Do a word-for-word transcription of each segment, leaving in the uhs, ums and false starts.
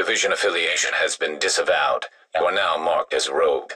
division affiliation has been disavowed. You are now marked as rogue.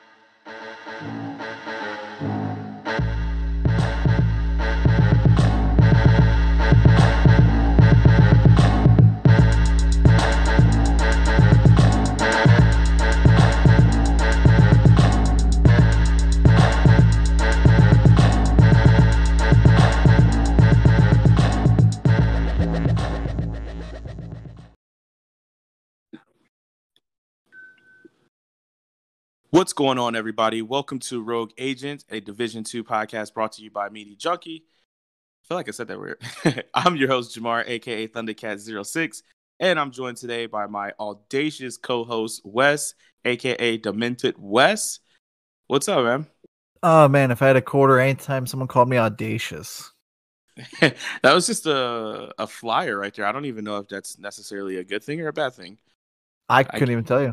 What's going on, everybody? Welcome to Rogue Agent, a Division two podcast brought to you by Meaty Junkie. I feel like I said that weird. I'm your host, Jamar, a k a. Thundercat zero six, and I'm joined today by my audacious co-host, Wes, a k a. Demented Wes. What's up, man? Oh, man, if I had a quarter anytime someone called me audacious. That was just a, a flyer right there. I don't even know if that's necessarily a good thing or a bad thing. I couldn't I even tell you.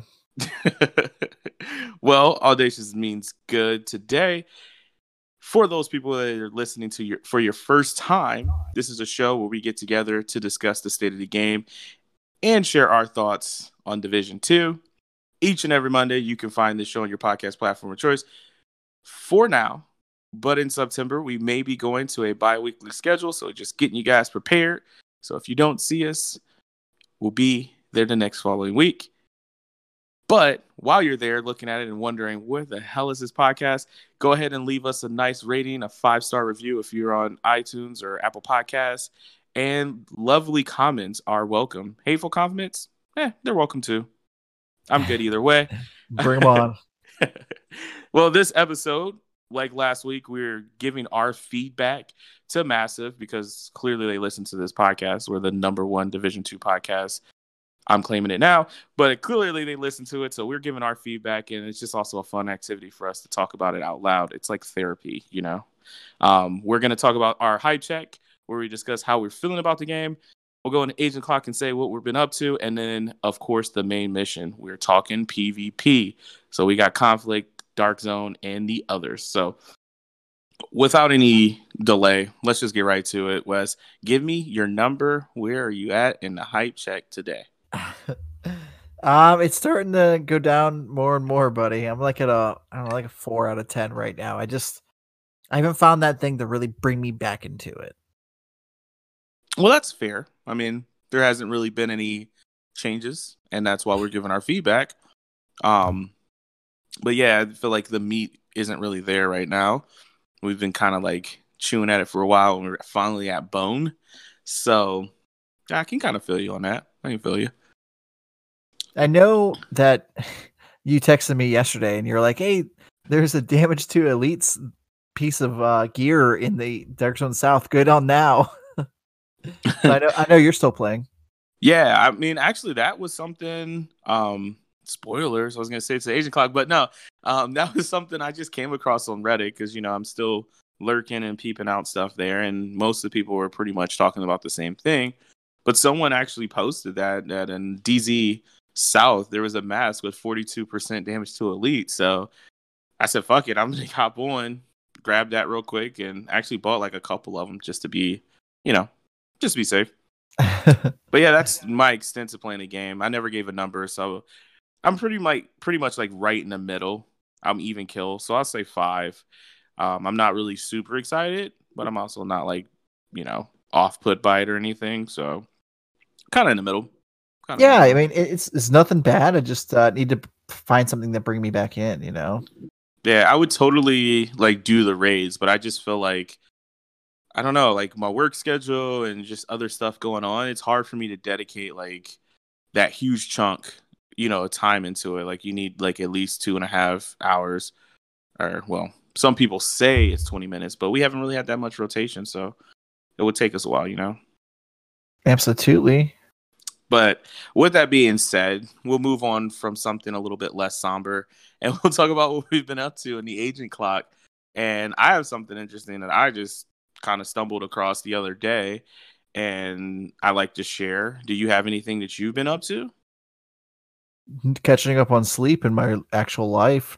Well, audacious means good. Today, for those people that are listening to your for your first time, this is a show where we get together to discuss the state of the game and share our thoughts on Division two. Each and every Monday, you can find this show on your podcast platform of choice. For now, but in September, we may be going to a bi-weekly schedule, so just getting you guys prepared. So if you don't see us, we'll be there the next following week. But while you're there looking at it and wondering, where the hell is this podcast? Go ahead and leave us a nice rating, a five-star review if you're on iTunes or Apple Podcasts. And lovely comments are welcome. Hateful compliments? Eh, they're welcome too. I'm good either way. Bring them on. Well, this episode, like last week, we're giving our feedback to Massive because clearly they listen to this podcast. We're the number one Division two podcast. I'm claiming it now, but clearly they listen to it. So we're giving our feedback, and it's just also a fun activity for us to talk about it out loud. It's like therapy, you know. Um, we're going to talk about our hype check, where we discuss how we're feeling about the game. We'll go into Agent Clock and say what we've been up to. And then, of course, the main mission. We're talking PvP. So we got Conflict, Dark Zone, and the others. So without any delay, let's just get right to it, Wes. Give me your number. Where are you at in the hype check today? um, it's starting to go down more and more, buddy. I'm like at a, I don't know, like a four out of ten right now. I just, I haven't found that thing to really bring me back into it. Well, that's fair. I mean, there hasn't really been any changes, and that's why we're giving our feedback. Um, but yeah, I feel like the meat isn't really there right now. We've been kind of like chewing at it for a while, and we're finally at bone. So yeah, I can kind of feel you on that. I can feel you. I know that you texted me yesterday and you're like, hey, there's a damage to elites piece of uh, gear in the Dark Zone South. Good on now. I know I know you're still playing. Yeah, I mean, actually, that was something, um, spoilers, I was going to say it's the Agent Clock, but no, um, that was something I just came across on Reddit because, you know, I'm still lurking and peeping out stuff there, and most of the people were pretty much talking about the same thing. But someone actually posted that, that in D Z South, there was a mask with forty-two percent damage to elite. So I said, fuck it, I'm going to hop on, grab that real quick, and actually bought like a couple of them just to be, you know, just to be safe. But yeah, that's my extent to playing the game. I never gave a number, so I'm pretty much, pretty much like right in the middle. I'm even kill, so I'll say five. Um, I'm not really super excited, but I'm also not like, you know, off put by it or anything. So kind of in the middle. Kinda yeah, middle. I mean, it's it's nothing bad. I just uh, need to find something that bring me back in, you know? Yeah, I would totally like do the raids, but I just feel like, I don't know, like my work schedule and just other stuff going on, it's hard for me to dedicate like that huge chunk, you know, time into it. Like you need like at least two and a half hours, or well, some people say it's twenty minutes, but we haven't really had that much rotation, so it would take us a while, you know? Absolutely. But with that being said, we'll move on from something a little bit less somber, and we'll talk about what we've been up to in the Agent Clock. And I have something interesting that I just kind of stumbled across the other day, and I like to share. Do you have anything that you've been up to? Catching up on sleep in my actual life.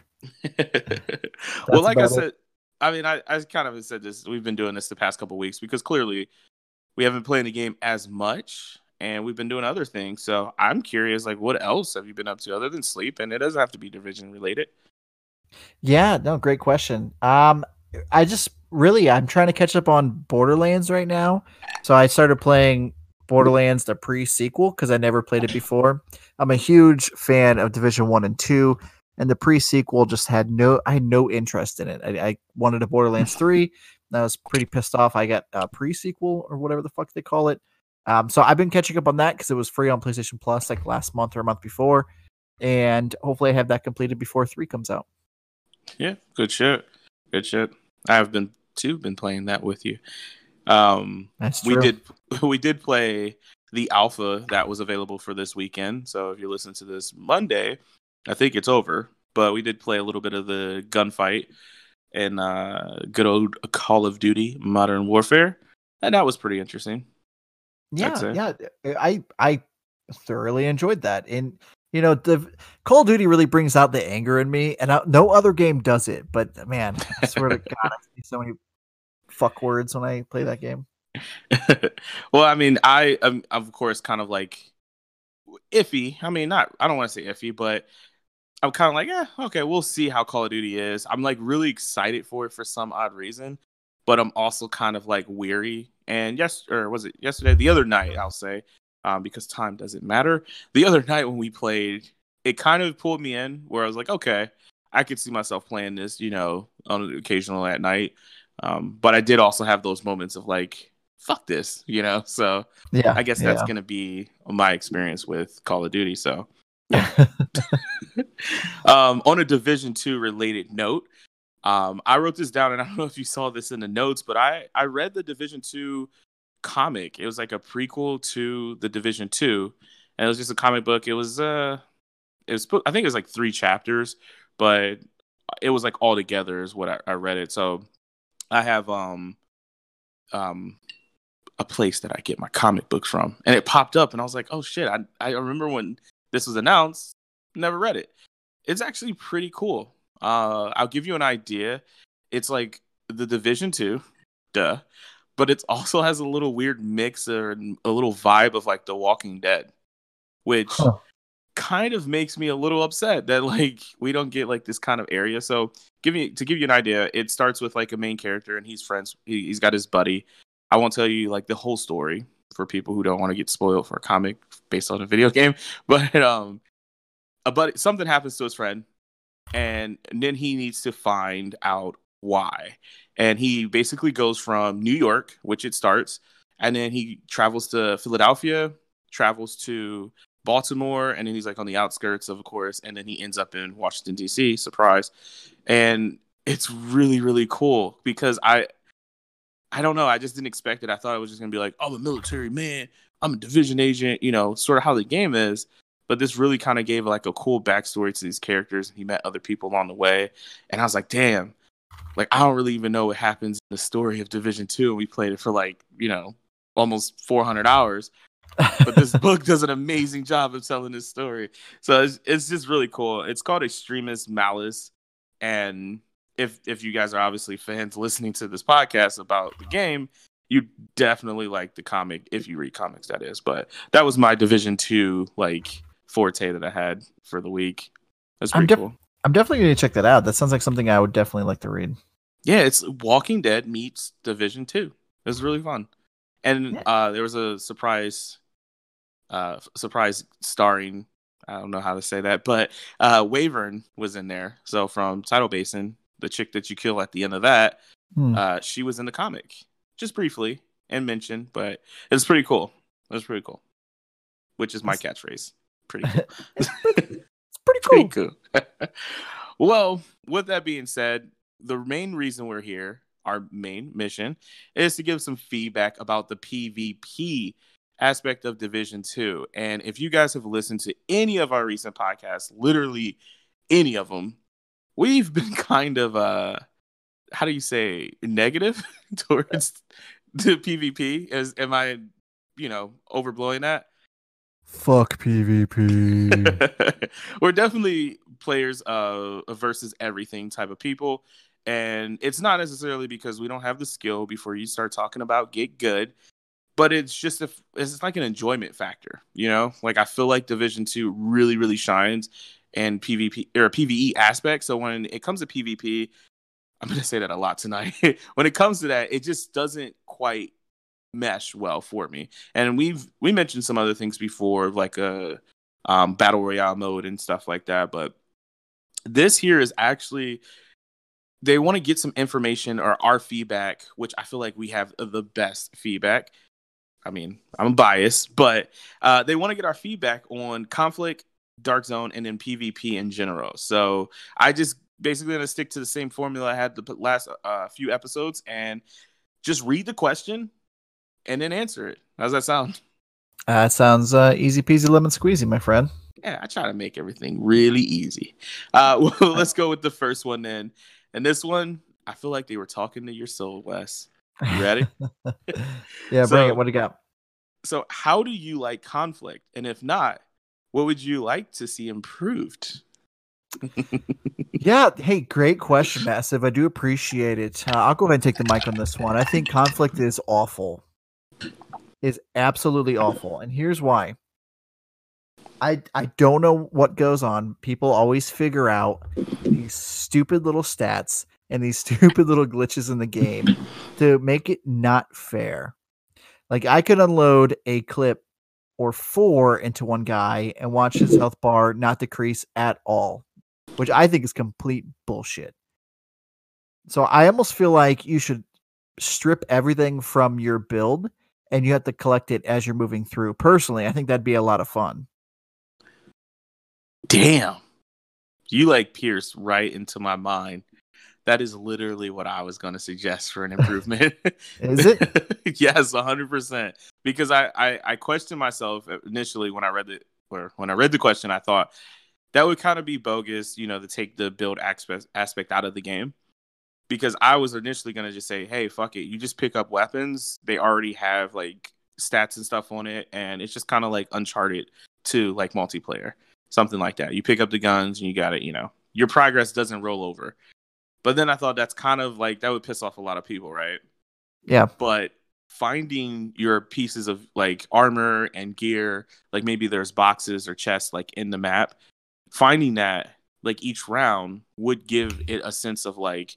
Well, like I said, it. I mean, I, I kind of said this. We've been doing this the past couple of weeks because clearly we haven't played the game as much. and we've been doing other things. So I'm curious, like, what else have you been up to other than sleep? And it doesn't have to be Division related. Yeah, no, great question. Um, I just really I'm trying to catch up on Borderlands right now. So I started playing Borderlands the pre-sequel because I never played it before. I'm a huge fan of Division One and Two, and the pre-sequel just had no I had no interest in it. I, I wanted a Borderlands Three. And I was pretty pissed off. I got a pre-sequel or whatever the fuck they call it. Um, so I've been catching up on that because it was free on PlayStation Plus like last month or a month before, and hopefully I have that completed before three comes out. Yeah, good shit. Good shit. I've been too been playing that with you. Um, That's we true. did we did play the alpha that was available for this weekend. So if you listen to this Monday, I think it's over. But we did play a little bit of the gunfight in uh, good old Call of Duty Modern Warfare, and that was pretty interesting. Yeah, yeah. I I thoroughly enjoyed that. And you know, the Call of Duty really brings out the anger in me, and I, no other game does it. But man, I swear to God, I see so many fuck words when I play that game. Well, I mean, I am of course kind of like iffy. I mean, not I don't want to say iffy, but I'm kind of like, yeah, okay, we'll see how Call of Duty is. I'm like really excited for it for some odd reason, but I'm also kind of like weary. And yes, or was it yesterday? The other night, I'll say, um, because time doesn't matter. The other night when we played, it kind of pulled me in where I was like, okay, I could see myself playing this, you know, on an occasional at night. Um, but I did also have those moments of like, fuck this, you know. So Yeah, I guess yeah. that's gonna be my experience with Call of Duty. So yeah. um, on a Division Two related note, um, I wrote this down, and I don't know if you saw this in the notes, but I I read the Division Two comic. It was like a prequel to the Division Two, and it was just a comic book. It was uh, it was I think it was like three chapters, but it was like all together is what I, I read it. So I have um um a place that I get my comic books from, and it popped up, and I was like, oh shit, I I remember when this was announced. Never read it. It's actually pretty cool. Uh, I'll give you an idea. It's like the Division Two, duh, but it also has a little weird mix or a little vibe of like The Walking Dead, which Huh. kind of makes me a little upset that like we don't get like this kind of area. So, give me to give you an idea. It starts with like a main character, and he's friends. He, he's got his buddy. I won't tell you like the whole story for people who don't want to get spoiled for a comic based on a video game, but um. A buddy, something happens to his friend, and then he needs to find out why. And he basically goes from New York, which it starts, and then he travels to Philadelphia, travels to Baltimore, and then he's like on the outskirts, of course, and then he ends up in Washington, D C, surprise. And it's really, really cool because I I don't know, I just didn't expect it. I thought it was just gonna be like, oh, I'm a military man, I'm a division agent, you know, sort of how the game is. But this really kind of gave like a cool backstory to these characters. He met other people along the way. And I was like, damn, like, I don't really even know what happens in the story of Division Two. And we played it for like, you know, almost four hundred hours. But this book does an amazing job of telling this story. So it's, it's just really cool. It's called Extremist Malice. And if if you guys are obviously fans listening to this podcast about the game, you definitely like the comic if you read comics, that is. But that was my Division Two like forte that I had for the week. That's pretty I'm def- cool. I'm definitely going to check that out. That sounds like something I would definitely like to read. Yeah, it's Walking Dead meets Division Two. It was really fun, and Yeah. uh, there was a surprise, uh, surprise starring. I don't know how to say that, but uh, Wyvern was in there. So from Tidal Basin, the chick that you kill at the end of that, Hmm. uh, she was in the comic, just briefly and mentioned, but it's pretty cool. It was pretty cool, which is my catchphrase. Pretty cool. It's pretty, it's pretty cool. Pretty cool. Well, with that being said, the main reason we're here, our main mission, is to give some feedback about the PvP aspect of Division Two. And if you guys have listened to any of our recent podcasts, literally any of them, we've been kind of uh, how do you say, negative towards the PvP. Is am I, you know, overblowing that? Fuck PvP. We're definitely players of versus everything type of people, and it's not necessarily because we don't have the skill. Before you start talking about get good, but it's just a, it's like an enjoyment factor, you know. Like I feel like Division Two really really shines in PvP or PvE aspect. So when it comes to PvP, I'm gonna say that a lot tonight. When it comes to that, it just doesn't quite mesh well for me. And we've we mentioned some other things before, like a um, battle royale mode and stuff like that. But this here is actually, they want to get some information or our feedback, which I feel like we have the best feedback. I mean, I'm biased, but uh, they want to get our feedback on Conflict, Dark Zone, and then PvP in general. So I just basically going to stick to the same formula I had the last uh, few episodes and just read the question and then answer it. How's that sound? That uh, sounds uh, easy peasy lemon squeezy, my friend. Yeah, I try to make everything really easy. Uh, well, let's go with the first one then. And this one, I feel like they were talking to your soul, Wes. You ready? Yeah, so, bring it. What do you got? So how do you like Conflict? And if not, what would you like to see improved? Yeah, hey, great question, Massive. I do appreciate it. Uh, I'll go ahead and take the mic on this one. I think Conflict is awful. Is absolutely awful. And here's why. I, I don't know what goes on. People always figure out these stupid little stats and these stupid little glitches in the game to make it not fair. Like, I could unload a clip or four into one guy and watch his health bar not decrease at all, which I think is complete bullshit. So I almost feel like you should strip everything from your build and you have to collect it as you're moving through. Personally, I think that'd be a lot of fun. Damn. You like pierced right into my mind. That is literally what I was going to suggest for an improvement. Is it? Yes, one hundred percent. Because I, I, I questioned myself initially when I read the or when I read the question. I thought that would kind of be bogus, you know, to take the build aspect aspect out of the game. Because I was initially going to just say, hey, fuck it. You just pick up weapons. They already have like stats and stuff on it. And it's just kind of like Uncharted two, like multiplayer. Something like that. You pick up the guns and you got it, you know, your progress doesn't roll over. But then I thought that's kind of like, that would piss off a lot of people, right? Yeah. But finding your pieces of like armor and gear, like maybe there's boxes or chests like in the map, finding that like each round would give it a sense of like,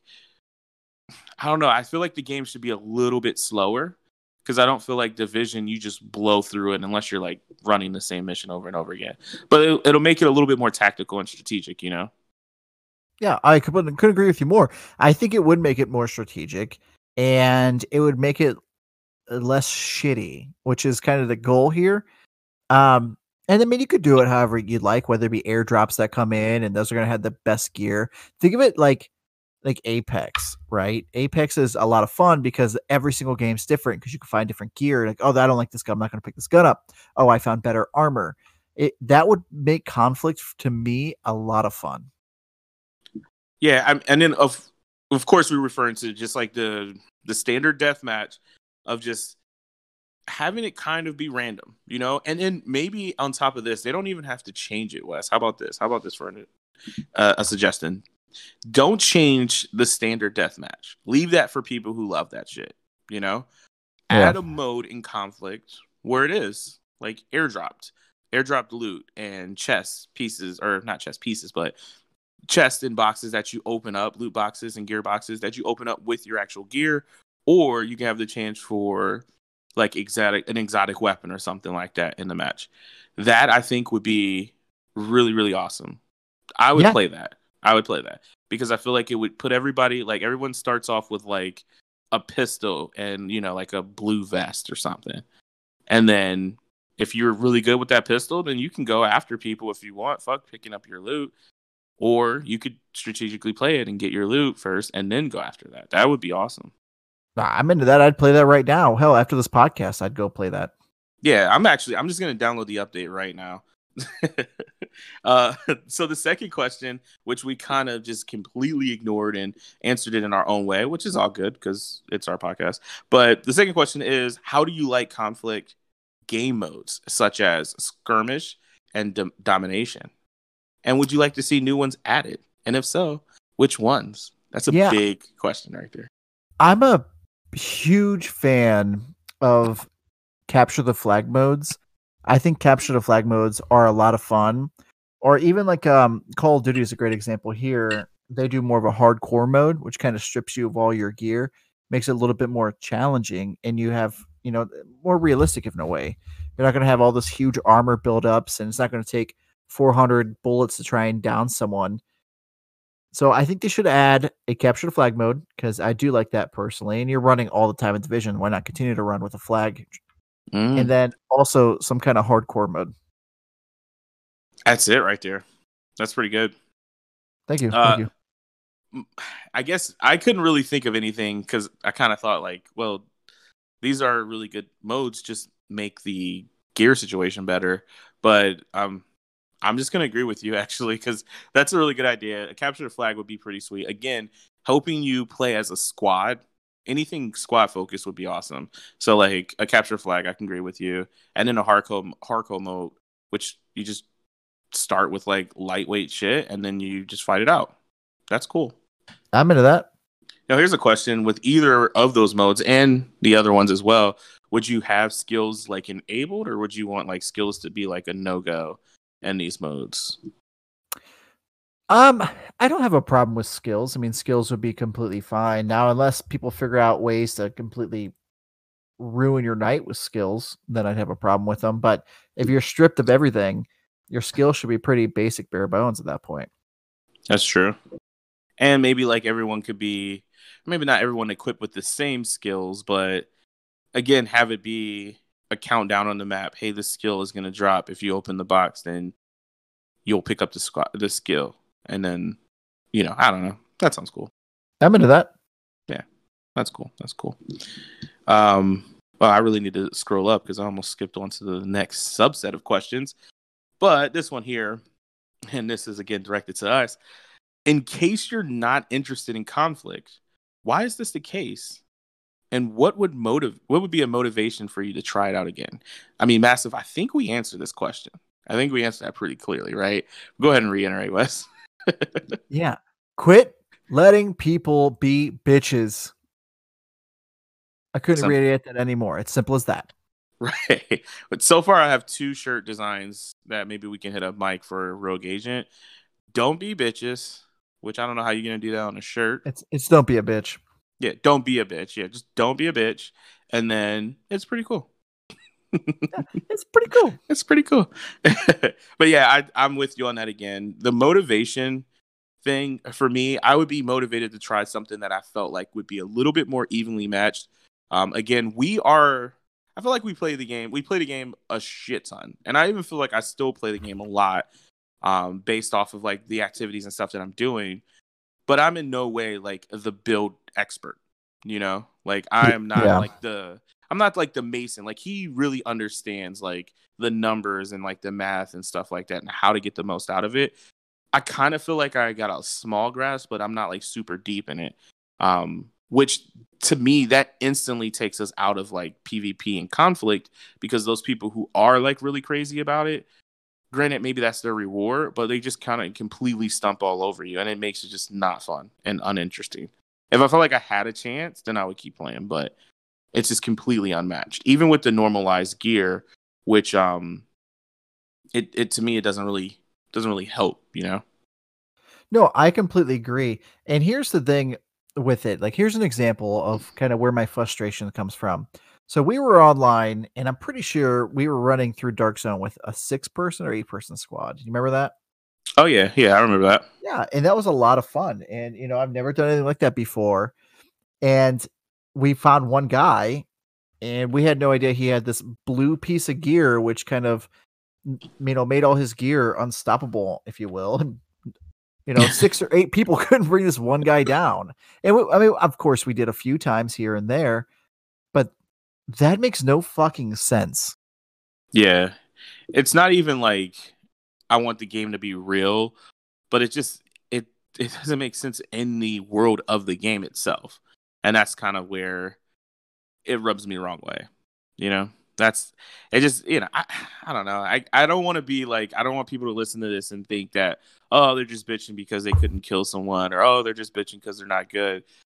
I don't know. I feel like the game should be a little bit slower because I don't feel like Division, you just blow through it unless you're like running the same mission over and over again. But it, it'll make it a little bit more tactical and strategic, you know? Yeah, I could, couldn't agree with you more. I think it would make it more strategic and it would make it less shitty, which is kind of the goal here. Um, and I mean, you could do it however you'd like, whether it be airdrops that come in and those are going to have the best gear. Think of it like like Apex, right? Apex is a lot of fun because every single game's different because you can find different gear. Like, oh, I don't like this gun. I'm not going to pick this gun up. Oh, I found better armor. It that would make Conflict to me a lot of fun. Yeah, I'm, and then of of course we're referring to just like the the standard deathmatch of just having it kind of be random, you know. And then maybe on top of this, they don't even have to change it, Wes. How about this? How about this for an, uh, a suggestion? Don't change the standard deathmatch. Leave that for people who love that shit, you know? Yeah. Add a mode in Conflict where it is, like airdropped. Airdropped loot and chest pieces, or not chest pieces, but chest and boxes that you open up, loot boxes and gear boxes that you open up with your actual gear, or you can have the chance for like exotic an exotic weapon or something like that in the match. That I think would be really, really awesome. I would yeah. play that. I would play that because I feel like it would put everybody, like everyone starts off with like a pistol and, you know, like a blue vest or something. And then if you're really good with that pistol, then you can go after people if you want, fuck picking up your loot. Or you could strategically play it and get your loot first and then go after that. That would be awesome. I'm into that. I'd play that right now. Hell, after this podcast, I'd go play that. Yeah, I'm actually, I'm just going to download the update right now. uh, so the second question, which we kind of just completely ignored and answered it in our own way, which is all good because it's our podcast. But the second question is, how do you like Conflict game modes such as skirmish and dom- domination? And would you like to see new ones added? And if so, which ones? That's a yeah. big question right there. I'm a huge fan of capture the flag modes. I think capture the flag modes are a lot of fun. Or even like um, Call of Duty is a great example here. They do more of a hardcore mode, which kind of strips you of all your gear, makes it a little bit more challenging, and you have, you know, more realistic in a way. You're not going to have all this huge armor buildups, and it's not going to take four hundred bullets to try and down someone. So I think they should add a capture the flag mode, because I do like that personally. And you're running all the time in Division. Why not continue to run with a flag? Mm. And then also some kind of hardcore mode. That's it right there. That's pretty good. Thank you. Uh, Thank you. I guess I couldn't really think of anything because I kind of thought like, well, these are really good modes. Just make the gear situation better. But um, I'm just gonna agree with you actually, because that's a really good idea. A capture the flag would be pretty sweet. Again, helping you play as a squad. Anything squad focused would be awesome. So like a capture flag, I can agree with you, and then a hardcore hardcore mode, which you just start with like lightweight shit and then you just fight it out. That's cool. I'm into that. Now here's a question: with either of those modes and the other ones as well, would you have skills like enabled, or would you want like skills to be like a no-go in these modes? Um, I don't have a problem with skills. I mean, skills would be completely fine. Now, unless people figure out ways to completely ruin your night with skills, then I'd have a problem with them. But if you're stripped of everything, your skill should be pretty basic, bare bones at that point. That's true. And maybe like everyone could be, maybe not everyone equipped with the same skills, but again, have it be a countdown on the map. Hey, this skill is going to drop. If you open the box, then you'll pick up the squad, the skill. And then, you know, I don't know. That sounds cool. I'm into that. Yeah, that's cool. That's cool. Um, well, I really need to scroll up because I almost skipped on to the next subset of questions. But this one here, and this is again directed to us. In case you're not interested in conflict, why is this the case? And what would motive? What would be a motivation for you to try it out again? I mean, Massive, I think we answered this question. I think we answered that pretty clearly, right? Go ahead and reiterate, Wes. Yeah. Quit letting people be bitches. I couldn't Some- reiterate that anymore. It's simple as that. Right. But so far, I have two shirt designs that maybe we can hit up Mike for Rogue Agent. Don't be bitches, which I don't know how you're going to do that on a shirt. It's it's don't be a bitch. Yeah, don't be a bitch. Yeah, just don't be a bitch. And then it's pretty cool. Yeah, it's pretty cool. It's pretty cool. But yeah, I, I'm with you on that again. The motivation thing, for me, I would be motivated to try something that I felt like would be a little bit more evenly matched. Um, again, we are... I feel like we play the game. We play the game a shit ton. And I even feel like I still play the game a lot um, based off of like the activities and stuff that I'm doing. But I'm in no way like the build expert, you know? Like I am not Yeah. like the... I'm not like the Mason. Like he really understands like the numbers and like the math and stuff like that and how to get the most out of it. I kind of feel like I got a small grasp, but I'm not like super deep in it. Um, which to me, that instantly takes us out of like PvP and conflict, because those people who are like really crazy about it, granted, maybe that's their reward, but they just kind of completely stump all over you, and it makes it just not fun and uninteresting. If I felt like I had a chance, then I would keep playing, but it's just completely unmatched. Even with the normalized gear, which um, it it to me it doesn't really doesn't really help, you know. No, I completely agree. And here's the thing with it. Like, here's an example of kind of where my frustration comes from. So we were online, and I'm pretty sure we were running through Dark Zone with a six-person or eight-person squad. You remember that? Oh yeah, yeah, I remember that. Yeah, and that was a lot of fun. And you know, I've never done anything like that before. And we found one guy, and we had no idea he had this blue piece of gear, which kind of, you know, made all his gear unstoppable, if you will. And you know, six or eight people couldn't bring this one guy down. And we, I mean, of course, we did a few times here and there, but that makes no fucking sense. Yeah, it's not even like I want the game to be real, but it just it it doesn't make sense in the world of the game itself, and that's kind of where it rubs me the wrong way. You know, that's it. Just you know, I I don't know. I I don't want to be like I don't want people to listen to this and think that, oh, they're just bitching because they couldn't kill someone, or oh, they're just bitching because they're not good.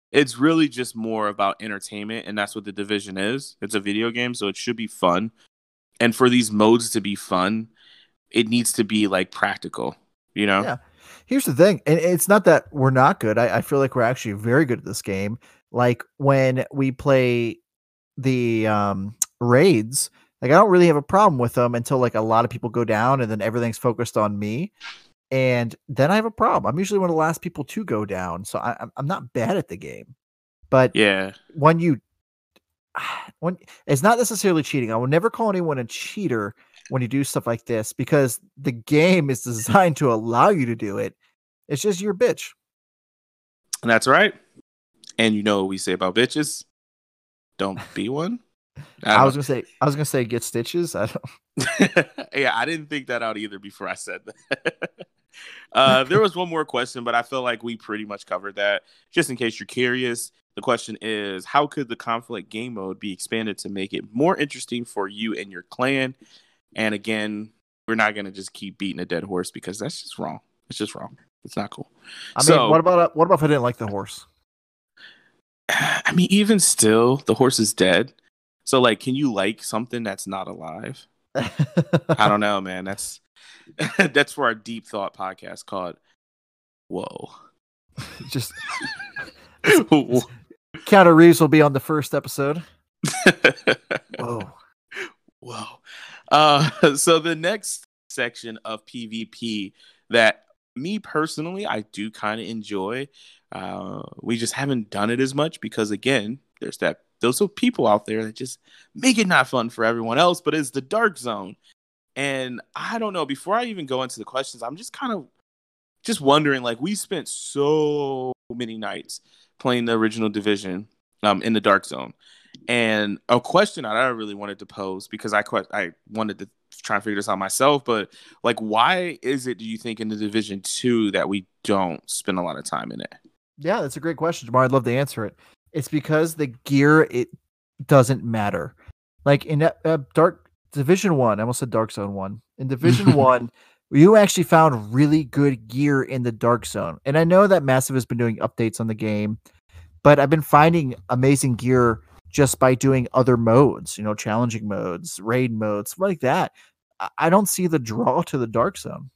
it's really just more about entertainment, and that's what The Division is. It's a video game, so it should be fun. And for these modes to be fun, it needs to be like practical, you know? Yeah. Here's the thing, and it's not that we're not good. I, I feel like we're actually very good at this game. Like when we play the um, raids, like I don't really have a problem with them until like a lot of people go down, and then everything's focused on me, and then I have a problem. I'm usually one of the last people to go down, so I, I'm I'm not bad at the game. But Yeah. when you when it's not necessarily cheating. I will never call anyone a cheater when you do stuff like this because the game is designed to allow you to do it. It's just your bitch. And that's right. And you know what we say about bitches? Don't be one. I, I was gonna say I was gonna say get stitches. I don't Yeah, I didn't think that out either before I said that. uh, there was one more question, but I feel like we pretty much covered that. Just in case you're curious, the question is, how could the conflict game mode be expanded to make it more interesting for you and your clan? And again, we're not going to just keep beating a dead horse because that's just wrong. It's just wrong. It's not cool. I mean, so, what about what about if I didn't like the horse? I mean, even still, the horse is dead. So, like, can you like something that's not alive? I don't know, man. That's that's for our deep thought podcast called Whoa. Just Keanu Reeves will be on the first episode. Whoa. Whoa. Uh, so the next section of PvP that me personally, I do kind of enjoy. Uh, we just haven't done it as much because, again, there's that those are people out there that just make it not fun for everyone else, but it's the Dark Zone. And I don't know, before I even go into the questions, I'm just kind of just wondering, like, we spent so many nights playing the original Division um, in the Dark Zone. And a question that I really wanted to pose, because I I wanted to try and figure this out myself, but like, why is it, do you think, in the Division two that we don't spend a lot of time in it? Yeah, that's a great question, Jamar. I'd love to answer it. It's because the gear, it doesn't matter. Like in uh, Dark Division one, I almost said Dark Zone one. In Division one, you actually found really good gear in the Dark Zone. And I know that Massive has been doing updates on the game, but I've been finding amazing gear just by doing other modes, you know, challenging modes, raid modes, like that. I don't see the draw to the Dark Zone.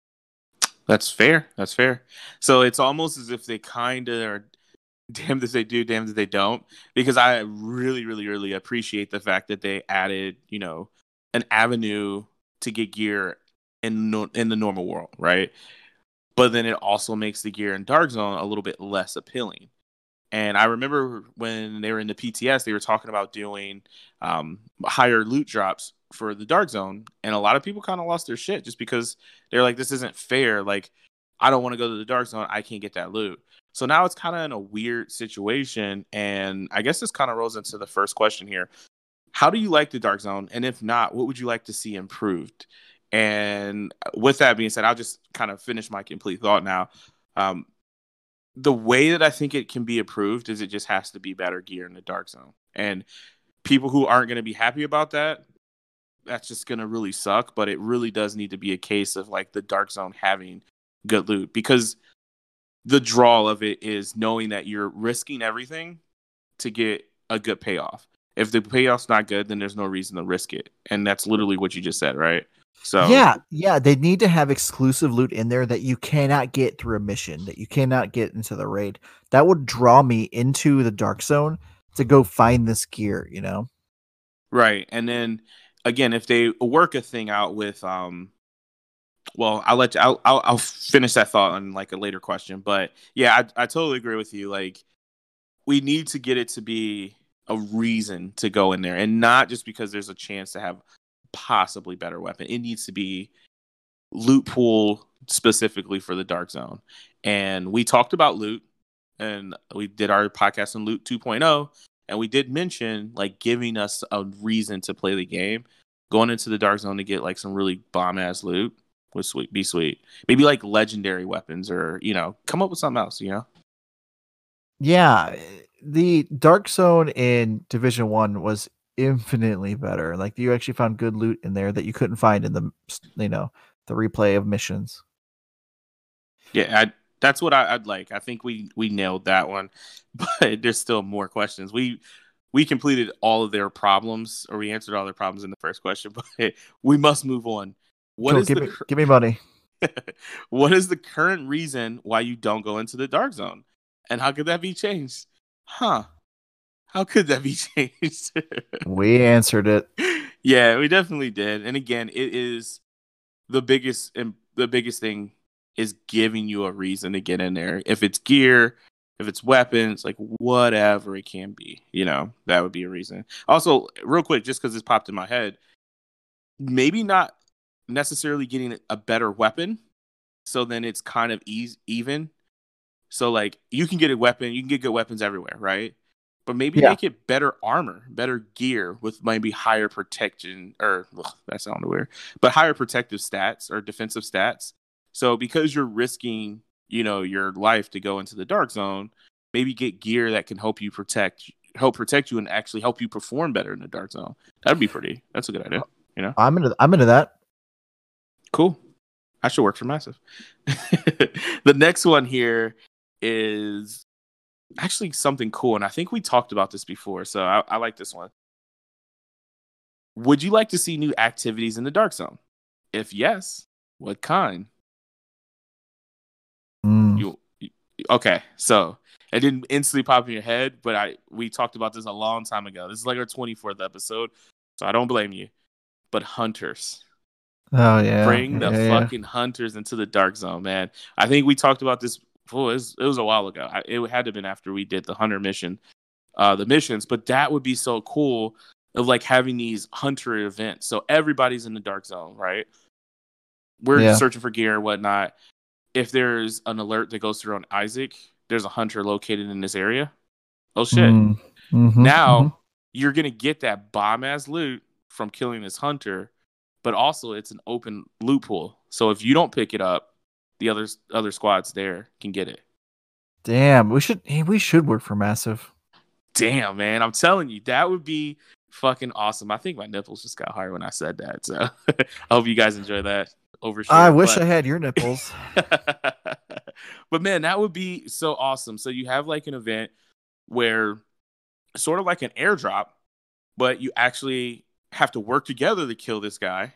That's fair. That's fair. So it's almost as if they kind of are damned if they do, damned if they don't. Because I really, really, really appreciate the fact that they added, you know, an avenue to get gear in no, in the normal world, right? But then it also makes the gear in Dark Zone a little bit less appealing. And I remember when they were in the P T S, they were talking about doing um, higher loot drops for the Dark Zone. And a lot of people kind of lost their shit just because they're like, this isn't fair. Like, I don't want to go to the Dark Zone. I can't get that loot. So now it's kind of in a weird situation. And I guess this kind of rolls into the first question here. How do you like the Dark Zone? And if not, what would you like to see improved? And with that being said, I'll just kind of finish my complete thought now. Um, the way that I think it can be improved is it just has to be better gear in the Dark Zone. And people who aren't going to be happy about that, that's just going to really suck. But it really does need to be a case of like the Dark Zone having good loot, because the draw of it is knowing that you're risking everything to get a good payoff. If the payoff's not good, then there's no reason to risk it. And that's literally what you just said, right? So yeah, yeah, they need to have exclusive loot in there that you cannot get through a mission, that you cannot get into the raid. That would draw me into the Dark Zone to go find this gear, you know? Right. And then again, if they work a thing out with, um, well, I'll let you, I'll, I'll, I'll finish that thought on like a later question. But yeah, I, I totally agree with you. Like, we need to get it to be a reason to go in there, and not just because there's a chance to have possibly better weapon. It needs to be loot pool specifically for the Dark Zone. And we talked about loot, and we did our podcast on Loot two point oh, and we did mention like giving us a reason to play the game. Going into the Dark Zone to get like some really bomb ass loot would sweet be sweet. Maybe like legendary weapons, or, you know, come up with something else, you know? Yeah, the Dark Zone in Division one was infinitely better. Like, you actually found good loot in there that you couldn't find in the, you know, the replay of missions. Yeah, I That's what I, I'd like. I think we we nailed that one, but there's still more questions. We we completed all of their problems, or we answered all their problems in the first question, but we must move on. What Cool, is give the me give me money. what is the current reason why you don't go into the dark zone, and how could that be changed? Huh? How could that be changed? We answered it. Yeah, we definitely did. And again, it is the biggest and the biggest thing is giving you a reason to get in there. If it's gear, if it's weapons, like whatever it can be, you know, that would be a reason. Also, real quick, just because it's popped in my head, maybe not necessarily getting a better weapon, so then it's kind of ease even. So like you can get a weapon, you can get good weapons everywhere, right? But maybe Yeah. make it better armor, better gear with maybe higher protection, or ugh, that sounded weird, but higher protective stats or defensive stats. So because you're risking, you know, your life to go into the dark zone, maybe get gear that can help you protect, help protect you, and actually help you perform better in the dark zone. That'd be pretty. That's a good idea. You know, I'm into I'm into that. cool. I should work for Massive. The next one here is actually something cool, and I think we talked about this before, so I, I like this one. Would you like to see new activities in the dark zone? If yes, what kind? Mm. You, you okay? So it didn't instantly pop in your head, but I we talked about this a long time ago. This is like our twenty-fourth episode, so I don't blame you. But hunters. Oh yeah, Bring the yeah, fucking yeah. hunters into the dark zone, man. I think we talked about this. Oh, it was, it was a while ago. I, it had to have been after we did the hunter mission, uh, the missions. But that would be so cool of like having these hunter events. So everybody's in the dark zone, right? We're Yeah. searching for gear and whatnot. If there's an alert that goes through on Isaac, there's a hunter located in this area. Oh shit! Mm. Mm-hmm, now mm-hmm. you're gonna get that bomb ass loot from killing this hunter. But also, it's an open loot pool. So if you don't pick it up, the other other squads there can get it. Damn, we should hey, we should work for Massive. Damn, man, I'm telling you, that would be fucking awesome. I think my nipples just got hard when I said that. So I hope you guys enjoy that. Overshare. I wish but... I had your nipples. But man, that would be so awesome. So you have like an event where sort of like an airdrop, but you actually have to work together to kill this guy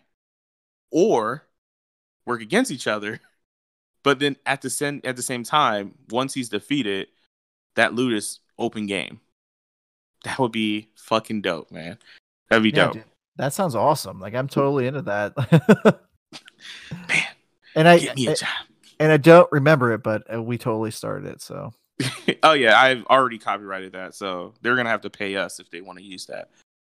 or work against each other. But then at the sen- at the same time, once he's defeated, that loot is open game. That would be fucking dope, man. That'd be Yeah, dope. dude, that sounds awesome. Like I'm totally into that. Man, and I, get me a job. And I don't remember it, but we totally started it. So, oh yeah, I've already copyrighted that, so they're gonna have to pay us if they want to use that.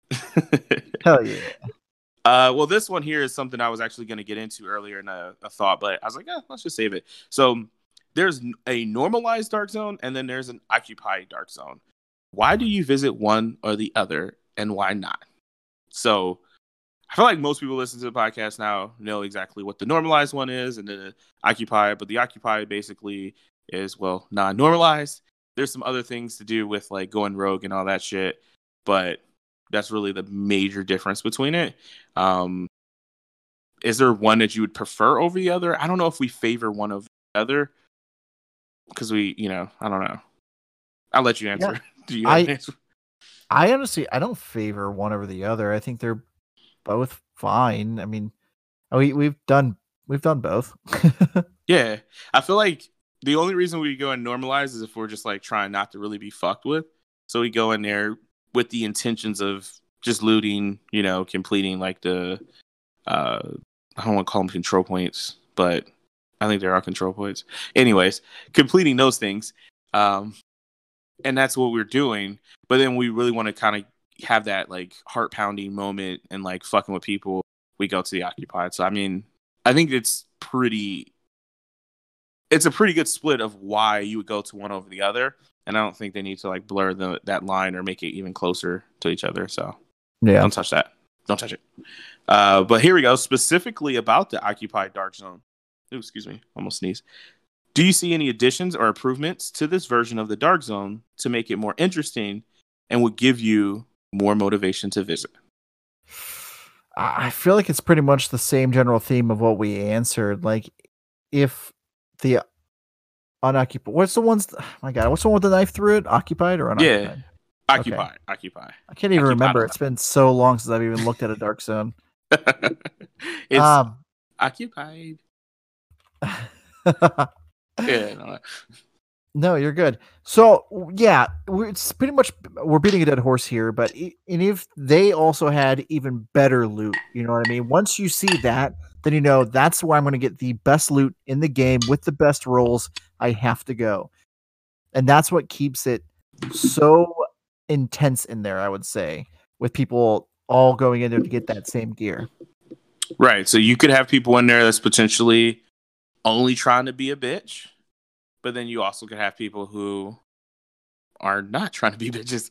Hell yeah. Uh, well, this one here is something I was actually going to get into earlier in a, a thought, but I was like, eh, let's just save it. So there's a normalized dark zone, and then there's an occupied dark zone. Why do you visit one or the other, and why not? So I feel like most people listen to the podcast now know exactly what the normalized one is and the occupied, but the occupied basically is, well, non-normalized. There's some other things to do with like going rogue and all that shit, but that's really the major difference between it. Um, is there one that you would prefer over the other? I don't know if we favor one over the other because we, you know, I don't know. I'll let you answer. Yeah. Do you have I, an answer? I honestly, I don't favor one over the other. I think they're both fine. I mean, we we've done we've done both. Yeah, I feel like the only reason we go and normalize is if we're just like trying not to really be fucked with. So we go in there with the intentions of just looting, you know, completing like the, uh, I don't want to call them control points, but I think there are control points. Anyways, completing those things. Um, and that's what we're doing. But then we really want to kind of have that like heart pounding moment and like fucking with people. We go to the occupied. So, I mean, I think it's pretty, it's a pretty good split of why you would go to one over the other. And I don't think they need to like blur the, that line or make it even closer to each other. So yeah, don't touch that. Don't touch it. Uh, but here we go. Specifically about the occupied dark zone. Ooh, excuse me. Almost sneezed. Do you see any additions or improvements to this version of the dark zone to make it more interesting and would give you more motivation to visit? I feel like it's pretty much the same general theme of what we answered. Like if the Unoccupied. What's the ones? Oh my God, what's the one with the knife through it? Occupied or unoccupied? Yeah, occupy, okay. occupy. I can't even occupy remember. It's been so long since I've even looked at a Dark Zone. It's um, occupied. yeah. No. no, you're good. So yeah, it's pretty much we're beating a dead horse here. But and if they also had even better loot, you know what I mean? Once you see that, then you know that's where I'm going to get the best loot in the game with the best rolls. I have to go, and that's what keeps it so intense in there. I would say with people all going in there to get that same gear. Right. So you could have people in there that's potentially only trying to be a bitch, but then you also could have people who are not trying to be bitches.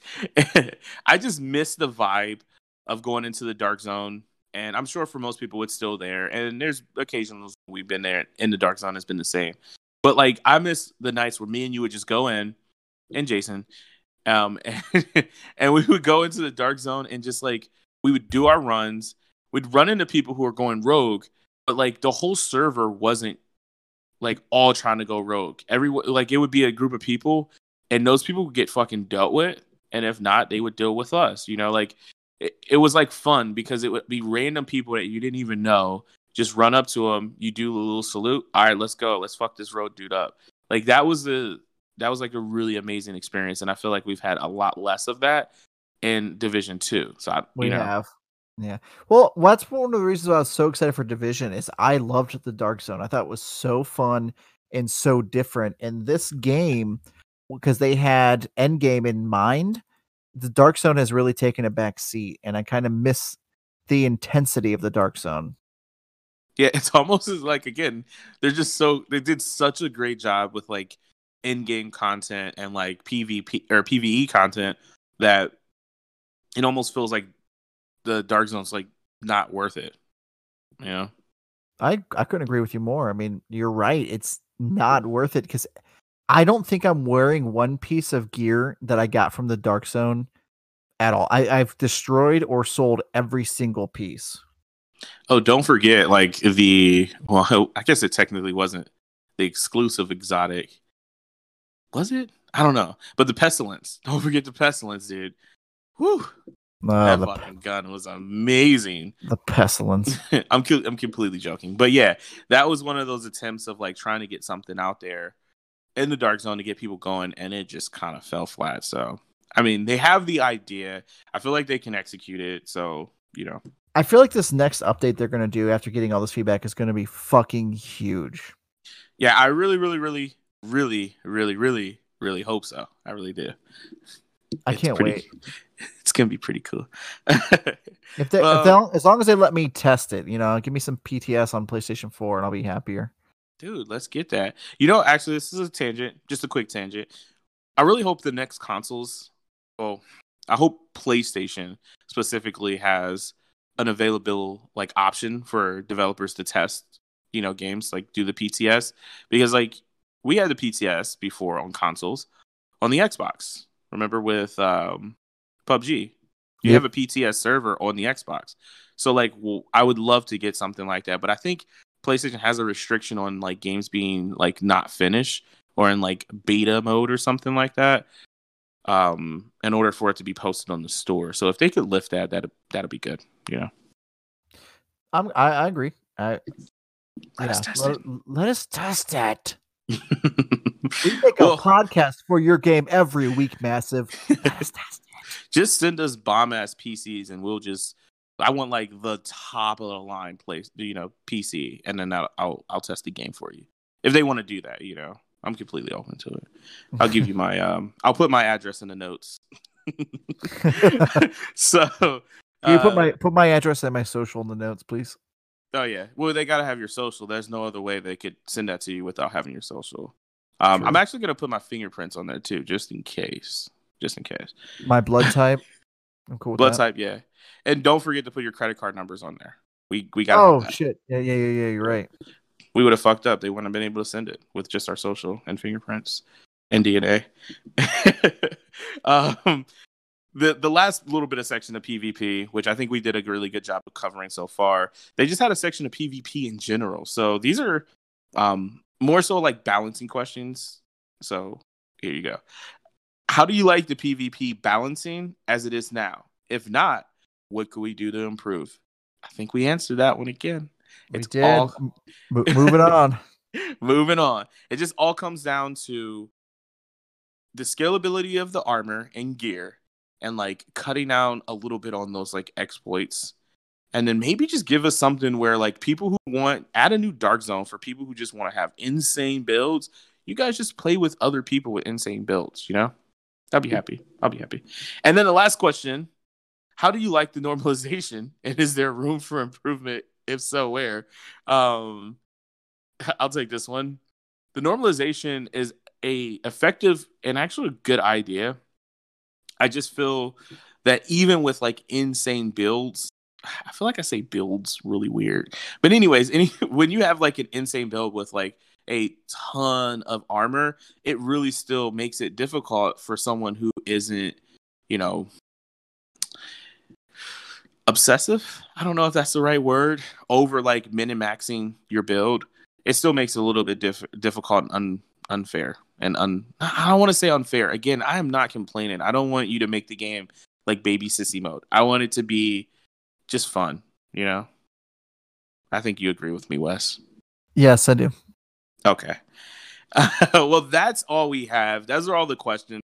I just miss the vibe of going into the Dark Zone, and I'm sure for most people it's still there. And there's occasions we've been there in the Dark Zone has been the same. But like I miss the nights where me and you would just go in, and Jason, um, and, and we would go into the Dark Zone and just like we would do our runs. We'd run into people who are going rogue, but like the whole server wasn't like all trying to go rogue. Everyone, like it would be a group of people, and those people would get fucking dealt with, and if not, they would deal with us. You know, like it, it was like fun because it would be random people that you didn't even know. Just run up to them, you do a little salute. All right, let's go. Let's fuck this road dude up. Like that was the that was like a really amazing experience, and I feel like we've had a lot less of that in Division Two. So I, we you know. have. Yeah. Well, that's one of the reasons why I was so excited for Division is I loved the Dark Zone. I thought it was so fun and so different. And this game, because they had Endgame in mind, the Dark Zone has really taken a back seat, and I kind of miss the intensity of the Dark Zone. Yeah, it's almost as like, again, they're just so, they did such a great job with like in-game content and like PvP or PvE content that it almost feels like the Dark Zone's like not worth it. You know? I, I couldn't agree with you more. I mean, you're right. It's not worth it because I don't think I'm wearing one piece of gear that I got from the Dark Zone at all. I, I've destroyed or sold every single piece. Oh, don't forget, like the, well, I guess it technically wasn't the exclusive exotic. Was it? I don't know. But the Pestilence. Don't forget the Pestilence, dude. Whew. Uh, that the, fucking gun was amazing. The Pestilence. I'm I'm completely joking, but yeah, that was one of those attempts of like trying to get something out there in the Dark Zone to get people going, and it just kind of fell flat. So, I mean, they have the idea. I feel like they can execute it. So, you know, I feel like this next update they're going to do after getting all this feedback is going to be fucking huge. Yeah, I really, really, really, really, really, really, really hope so. I really do. I it's can't pretty, wait. It's gonna be pretty cool. if they, well, if they, as long as they let me test it, you know, give me some P T S on PlayStation four, and I'll be happier. Dude, let's get that. You know, actually, this is a tangent, just a quick tangent. I really hope the next consoles. Well, I hope PlayStation specifically has an available like option for developers to test, you know, games like do the P T S because like we had the P T S before on consoles on the Xbox. Remember with um, P U B G, you yep. have a P T S server on the Xbox. So like, well, I would love to get something like that, but I think PlayStation has a restriction on like games being like not finished or in like beta mode or something like that. Um, in order for it to be posted on the store. So if they could lift that, that that'd be good. You know, I'm, I I agree. I let yeah, us test let, it. Let us test it. We make well, a podcast for your game every week, Massive. Just send us bomb ass P Cs, and we'll just. I want like the top of the line place, you know, P C, and then I'll I'll, I'll test the game for you if they want to do that. You know, I'm completely open to it. I'll give you my um. I'll put my address in the notes. so Can you uh, put my put my address and my social in the notes, please? Oh yeah, well they gotta have your social. There's no other way they could send that to you without having your social. Um, I'm actually gonna put my fingerprints on there too, just in case. Just in case. My blood type. I'm cool with blood that. type, yeah. And don't forget to put your credit card numbers on there. We we got. Oh shit! Yeah, yeah, yeah, yeah. You're right. We would have fucked up. They wouldn't have been able to send it with just our social and fingerprints and D N A. um, the the last little bit of section of PvP, which I think we did a really good job of covering so far. They just had a section of PvP in general. So these are um more so like balancing questions So here you go. How do you like the PvP balancing as it is now? If not, what could we do to improve? I think we answered that one again. We It's did. all M- moving on. moving on. It just all comes down to the scalability of the armor and gear, and like cutting down a little bit on those like exploits. And then maybe just give us something where like people who want, add a new Dark Zone for people who just want to have insane builds. You guys just play with other people with insane builds, you know? I'll be happy. I'll be happy. And then the last question, how do you like the normalization? And is there room for improvement? If so, where? Um, I'll take this one. The normalization is a effective and actually a good idea. I just feel that even with like insane builds, I feel like I say builds really weird. But anyways, any when you have like an insane build with like a ton of armor, it really still makes it difficult for someone who isn't, you know, obsessive. I don't know if that's the right word, over like min-maxing your build. It still makes it a little bit diff- difficult and un- unfair. And un- I don't want to say unfair. Again, I am not complaining. I don't want you to make the game like baby sissy mode. I want it to be just fun, you know? I think you agree with me, Wes. Yes, I do. Okay. Well, that's all we have. Those are all the questions.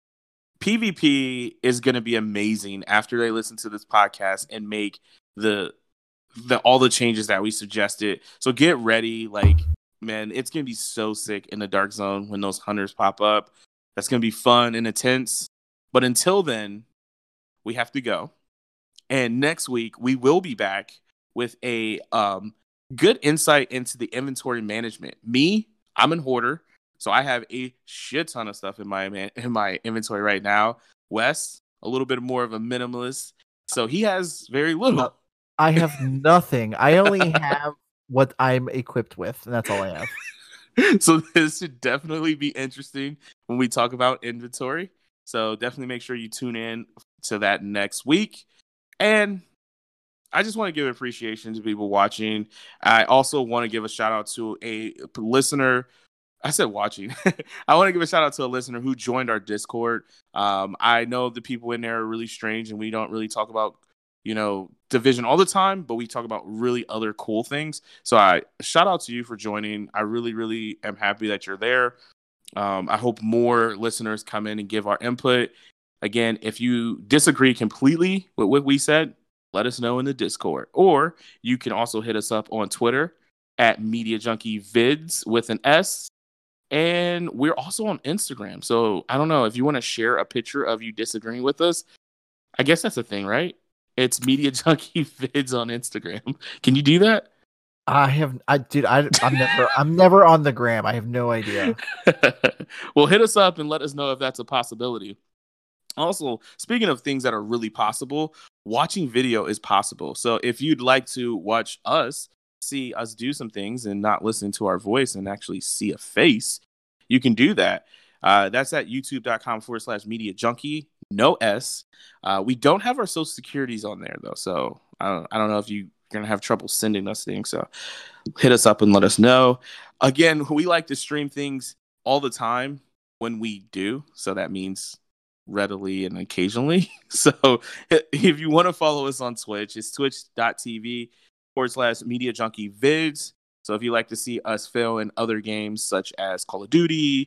PvP is going to be amazing after they listen to this podcast and make the the all the changes that we suggested. So get ready. Like, man, it's going to be so sick in the Dark Zone when those hunters pop up. That's going to be fun and intense. But until then, we have to go. And next week, we will be back with a um, good insight into the inventory management. Me, I'm in hoarder, so I have a shit ton of stuff in my man- in my inventory right now. Wes, a little bit more of a minimalist, so he has very little. Uh, I have nothing. I only have what I'm equipped with, and that's all I have. So this should definitely be interesting when we talk about inventory. So definitely make sure you tune in to that next week. And I just want to give appreciation to people watching. I also want to give a shout out to a listener. I said watching. I want to give a shout out to a listener who joined our Discord. Um, I know the people in there are really strange, and we don't really talk about, you know, Division all the time, but we talk about really other cool things. So I shout out to you for joining. I really, really am happy that you're there. Um, I hope more listeners come in and give our input. Again, if you disagree completely with what we said, let us know in the Discord. Or you can also hit us up on Twitter at Media Junkie Vids with an S. And we're also on Instagram. So I don't know if you want to share a picture of you disagreeing with us. I guess that's a thing, right? It's Media Junkie Vids on Instagram. Can you do that? I have, I dude, I, I'm never, I'm never on the gram. I have no idea. Well, hit us up and let us know if that's a possibility. Also, speaking of things that are really possible, watching video is possible. So if you'd like to watch us, see us do some things and not listen to our voice and actually see a face, you can do that. Uh, that's at youtube.com forward slash media junkie, no S. Uh, we don't have our social securities on there, though. So I don't, I don't know if you're going to have trouble sending us things. So hit us up and let us know. Again, we like to stream things all the time when we do. So that means readily and occasionally. So if you want to follow us on Twitch, it's twitch.tv forward slash media junkie vids. So if you like to see us fail in other games such as Call of Duty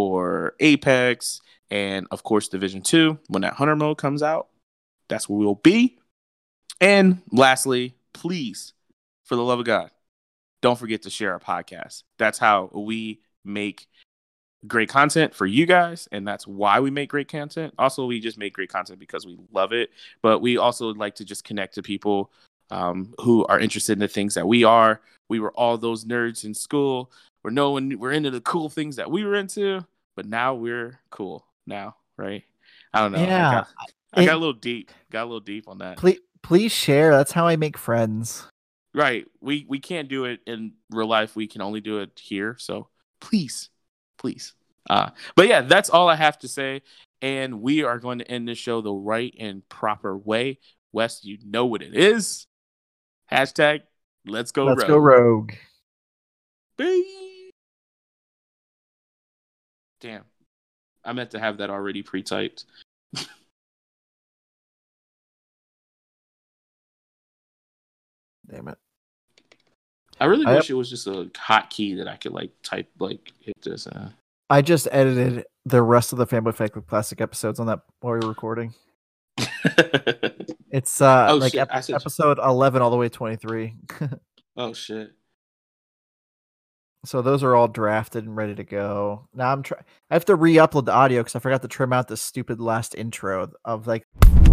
or Apex, and of course Division two, when that Hunter mode comes out, that's where we'll be. And lastly, please, for the love of God, don't forget to share our podcast. That's how we make great content for you guys, and that's why we make great content. Also, we just make great content because we love it, but we also like to just connect to people um, who are interested in the things that we are. We were all those nerds in school where no one we're into the cool things that we were into, but now we're cool now, right? I don't know. Yeah, I got, I it- got a little deep. Got a little deep on that. Please, please share. That's how I make friends. Right. We we can't do it in real life. We can only do it here. So please, please. Uh, but yeah, that's all I have to say. And we are going to end this show the right and proper way. Wes, you know what it is. Hashtag let's go Let's rogue. go rogue. Bye. Damn. I meant to have that already pre-typed. Damn it. I really I wish it was just a hotkey that I could like type like hit this. Uh... I just edited the rest of the Family Fake Plastic episodes on that while we were recording. It's uh oh, like shit. ep- I said... episode eleven all the way to twenty-three. Oh shit. So those are all drafted and ready to go. Now I'm trying. I have to re-upload the audio because I forgot to trim out the stupid last intro of like